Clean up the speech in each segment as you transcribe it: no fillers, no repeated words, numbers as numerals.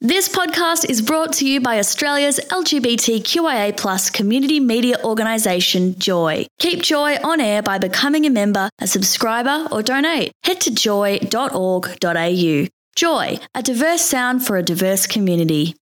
This podcast is brought to you by Australia's LGBTQIA+ community media organisation, Joy. Keep Joy on air by becoming a member, a subscriber or donate. Head to joy.org.au. Joy, a diverse sound for a diverse community.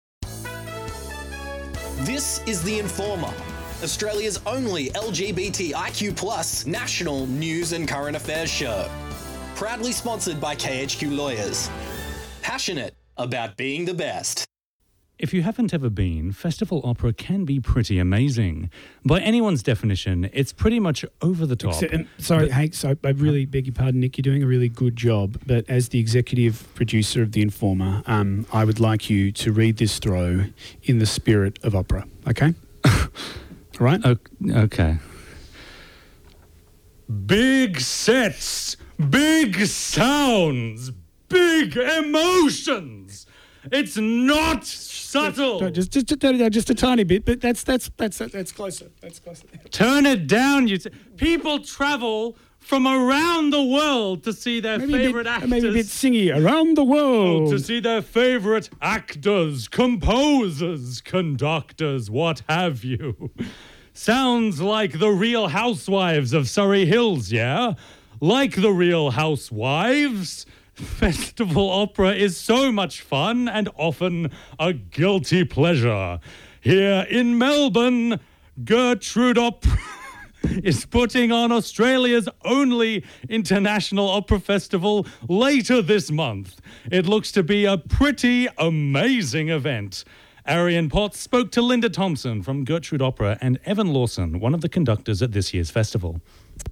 This is The Informer, Australia's only LGBTIQ+ national news and current affairs show. Proudly sponsored by KHQ Lawyers. Passionate about being the best. If you haven't ever been, festival opera can be pretty amazing. By anyone's definition, it's pretty much over the top. I really beg your pardon, Nick. You're doing a really good job. But as the executive producer of The Informer, I would like you to read this throw in the spirit of opera, okay? All right? Okay. Big sets, big sounds, big emotions. It's not subtle. Just a tiny bit, but that's closer. That's closer. Turn it down. People travel from around the world to see their favourite actors. Maybe a bit singy. Around the world. To see their favourite actors, composers, conductors, what have you. Sounds like the Real Housewives of Surrey Hills, yeah? Like the Real Housewives, festival opera is so much fun and often a guilty pleasure. Here in Melbourne, Gertrude Opera is putting on Australia's only international opera festival later this month. It looks to be a pretty amazing event. Arian Potts spoke to Linda Thompson from Gertrude Opera and Evan Lawson, one of the conductors at this year's festival.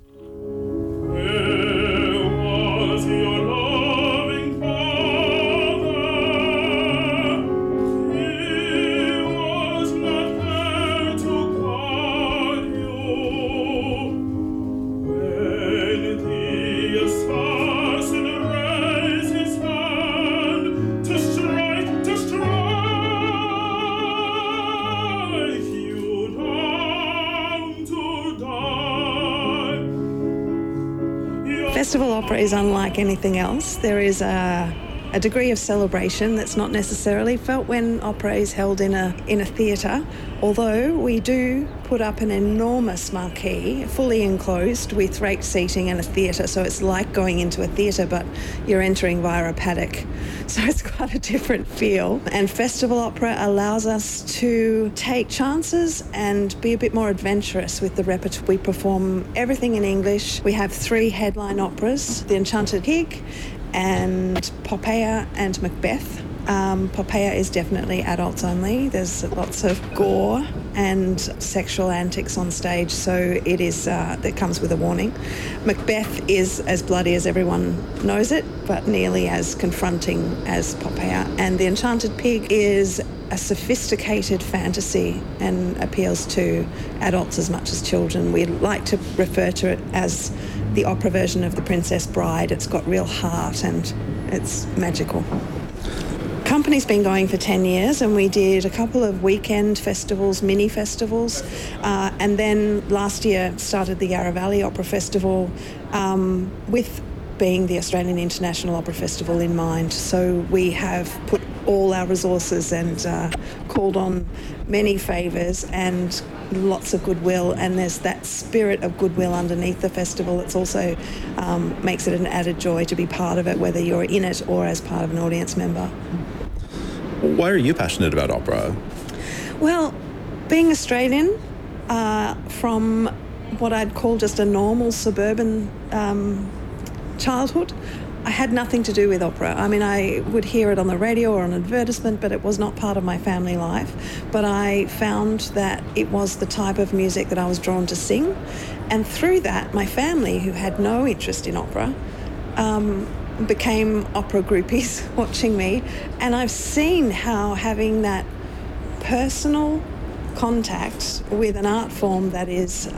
Festival opera is unlike anything else. There is a degree of celebration that's not necessarily felt when opera is held in a theatre, although we do put up an enormous marquee, fully enclosed with rake seating and a theatre, so it's like going into a theatre but you're entering via a paddock. So it's quite a different feel. And festival opera allows us to take chances and be a bit more adventurous with the repertoire. We perform everything in English. We have 3 headline operas, The Enchanted Pig, and Poppaea and Macbeth. Poppaea is definitely adults only. There's lots of gore and sexual antics on stage, so it is that comes with a warning. Macbeth is as bloody as everyone knows it, but nearly as confronting as Poppaea. And The Enchanted Pig is a sophisticated fantasy and appeals to adults as much as children. We like to refer to it as the opera version of The Princess Bride. It's got real heart and it's magical. Company's been going for 10 years and we did a couple of weekend festivals, mini festivals, and then last year started the Yarra Valley Opera Festival with being the Australian International Opera Festival in mind. So we have put all our resources and called on many favours and lots of goodwill, and there's that spirit of goodwill underneath the festival. It's also makes it an added joy to be part of it, whether you're in it or as part of an audience member. Why are you passionate about opera? Well, being Australian, from what I'd call just a normal suburban childhood, I had nothing to do with opera. I mean, I would hear it on the radio or on advertisement, but it was not part of my family life. But I found that it was the type of music that I was drawn to sing. And through that, my family, who had no interest in opera, became opera groupies watching me. And I've seen how having that personal contact with an art form that is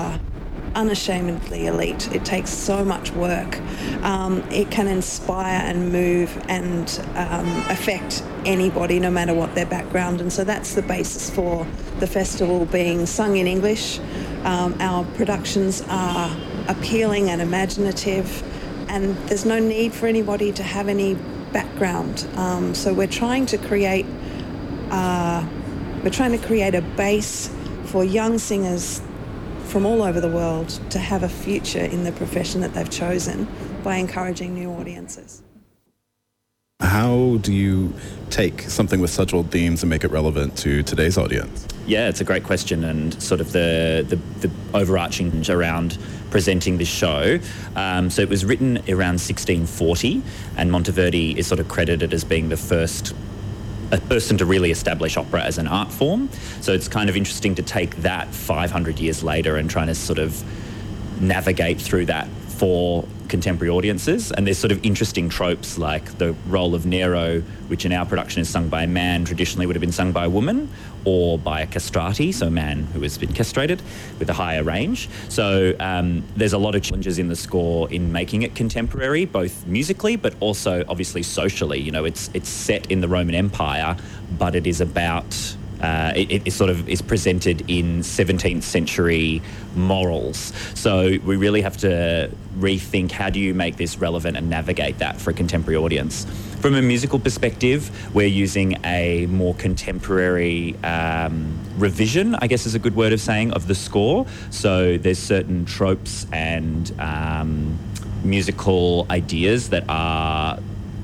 unashamedly elite. It takes so much work. It can inspire and move and affect anybody, no matter what their background. And so that's the basis for the festival being sung in English. Our productions are appealing and imaginative, and there's no need for anybody to have any background. So we're trying to create a base for young singers from all over the world to have a future in the profession that they've chosen by encouraging new audiences. How do you take something with such old themes and make it relevant to today's audience? Yeah, it's a great question, and sort of the overarching around presenting this show. So it was written around 1640, and Monteverdi is sort of credited as being the first a person to really establish opera as an art form. So it's kind of interesting to take that 500 years later and trying to sort of navigate through that for contemporary audiences. And there's sort of interesting tropes like the role of Nero, which in our production is sung by a man, traditionally would have been sung by a woman, or by a castrati, so a man who has been castrated with a higher range. So there's a lot of challenges in the score in making it contemporary, both musically, but also obviously socially. You know, it's set in the Roman Empire, but it is about it sort of is presented in 17th century morals. So we really have to rethink how do you make this relevant and navigate that for a contemporary audience. From a musical perspective, we're using a more contemporary revision, I guess is a good word of saying, of the score. So there's certain tropes and musical ideas that are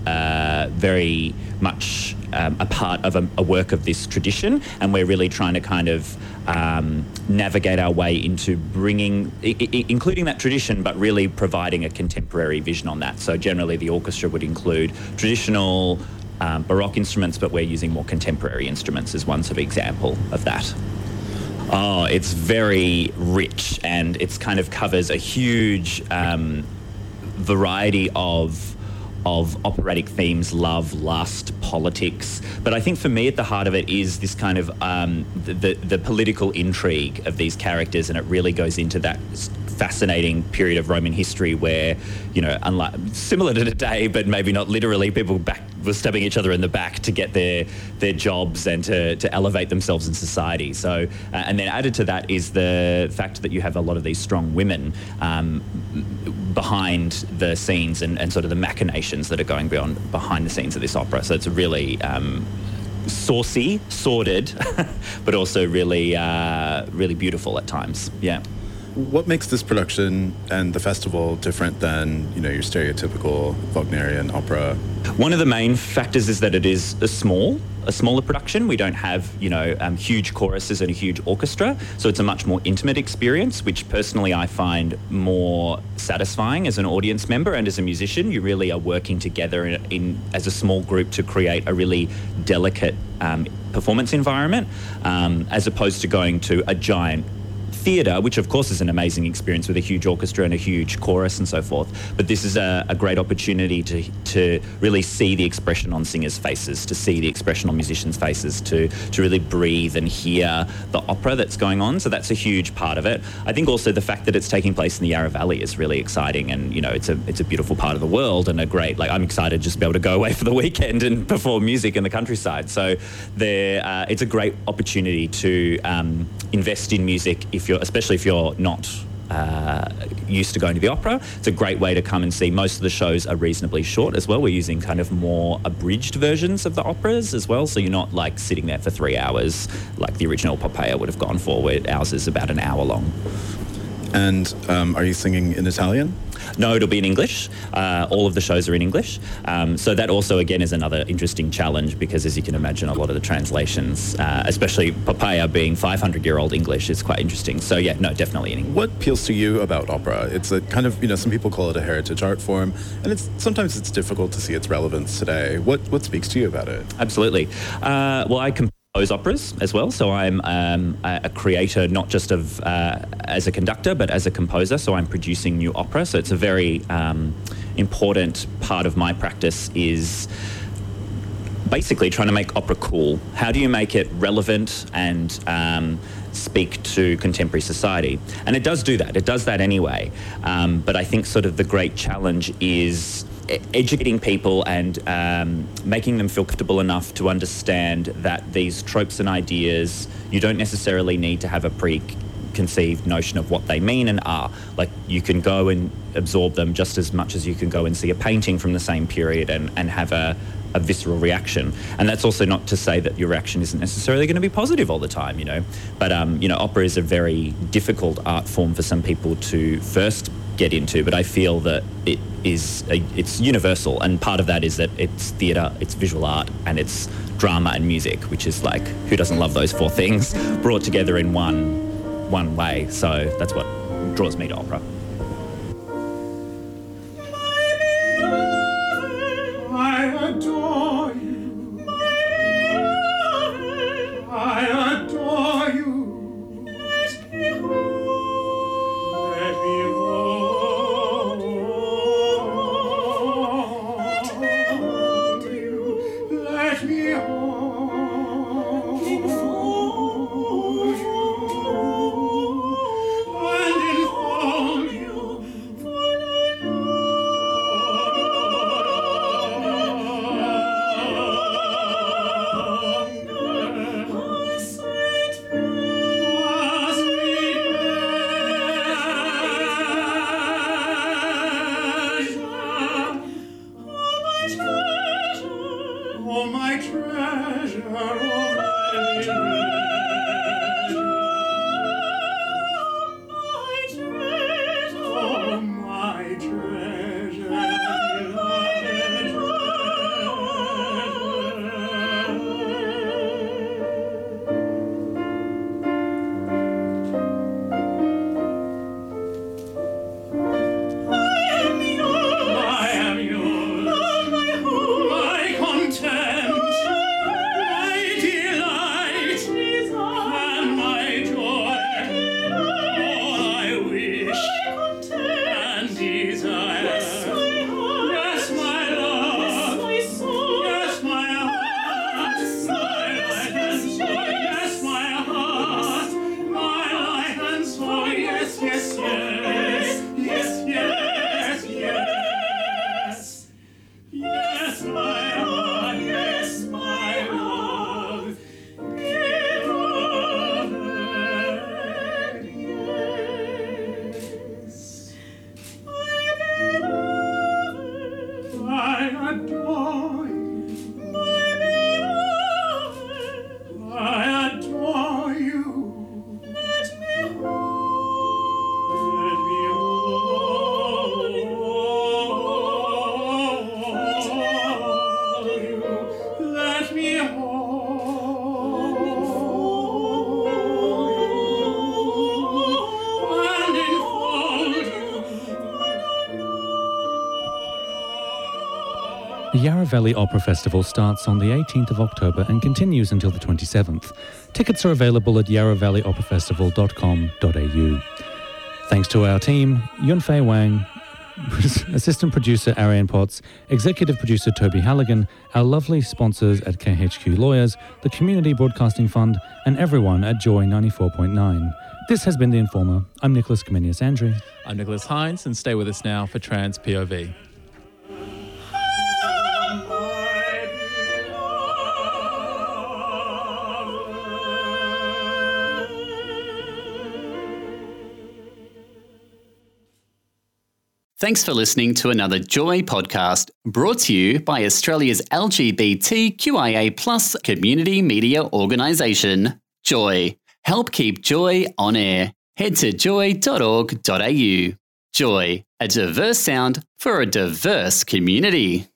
very much a part of a work of this tradition, and we're really trying to kind of navigate our way into bringing, including that tradition, but really providing a contemporary vision on that. So generally the orchestra would include traditional Baroque instruments, but we're using more contemporary instruments as one sort of example of that. Oh, it's very rich, and it's kind of covers a huge variety of operatic themes: love, lust, politics. But I think for me at the heart of it is this kind of the political intrigue of these characters, and it really goes into that fascinating period of Roman history where, you know, unlike, similar to today, but maybe not literally, people were stabbing each other in the back to get their jobs and to elevate themselves in society. So, and then added to that is the fact that you have a lot of these strong women behind the scenes and sort of the machinations that are going behind the scenes of this opera. So it's a really saucy, sordid, but also really, really beautiful at times. Yeah. What makes this production and the festival different than, you know, your stereotypical Wagnerian opera? One of the main factors is that it is a smaller production. We don't have, you know, huge choruses and a huge orchestra, so it's a much more intimate experience, which personally I find more satisfying as an audience member and as a musician. You really are working together as a small group to create a really delicate performance environment, as opposed to going to a giant theatre, which of course is an amazing experience with a huge orchestra and a huge chorus and so forth. But this is a great opportunity to really see the expression on singers' faces, to see the expression on musicians' faces, to really breathe and hear the opera that's going on. So that's a huge part of it. I think also the fact that it's taking place in the Yarra Valley is really exciting, and, you know, it's a beautiful part of the world, and I'm excited just to be able to go away for the weekend and perform music in the countryside. So it's a great opportunity to invest in music especially if you're not used to going to the opera. It's a great way to come and see. Most of the shows are reasonably short as well. We're using kind of more abridged versions of the operas as well, so you're not like sitting there for 3 hours like the original Poppaea would have gone for, where ours is about an hour long. And are you singing in Italian? No, it'll be in English. All of the shows are in English. So that also, again, is another interesting challenge, because as you can imagine, a lot of the translations, especially Poppaea being 500-year-old English, is quite interesting. So yeah, no, definitely in English. What appeals to you about opera? It's a kind of, you know, some people call it a heritage art form, and sometimes it's difficult to see its relevance today. What speaks to you about it? Absolutely. Well, I compose operas as well, so I'm a creator, not just of as a conductor, but as a composer. So I'm producing new opera. So it's a very important part of my practice, is basically trying to make opera cool. How do you make it relevant and speak to contemporary society? And it does do that. It does that anyway. But I think sort of the great challenge is educating people and making them feel comfortable enough to understand that these tropes and ideas, you don't necessarily need to have a preconceived notion of what they mean and are. Like, you can go and absorb them just as much as you can go and see a painting from the same period and have a visceral reaction. And that's also not to say that your reaction isn't necessarily going to be positive all the time, you know. But, opera is a very difficult art form for some people to first get into, but I feel that it's universal, and part of that is that it's theatre, it's visual art, and it's drama and music, which is like, who doesn't love those four things brought together in one way? So that's what draws me to opera. I adore you. I adore you. Let me hold you. Let me hold you. And enfold you. Oh, my treasure, oh, my treasure, oh, my treasure, I am yours, my content, my delight, and my joy, all I wish and desire. Yes, my love, yes, my heart, my life and soul. Yes, my heart, my life and soul. Yes, yes, yes, yes, yes, yes. Yes, my heart, yes, my love, beloved, yes. My beloved, I adore you. My beloved, I adore you. Let me hold, let me hold you. Let me hold and enfold you. The Yarra Valley Opera Festival starts on the 18th of October and continues until the 27th. Tickets are available at yarravalleyoperafestival.com.au. Thanks to our team, Yunfei Wang, assistant producer Ariane Potts, executive producer Toby Halligan, our lovely sponsors at KHQ Lawyers, the Community Broadcasting Fund, and everyone at Joy 94.9. This has been The Informer. I'm Nicholas Comenius-Andrew. I'm Nicholas Hines, and stay with us now for Trans POV. Thanks for listening to another Joy podcast, brought to you by Australia's LGBTQIA+ community media organisation, Joy. Help keep Joy on air. Head to joy.org.au. Joy, a diverse sound for a diverse community.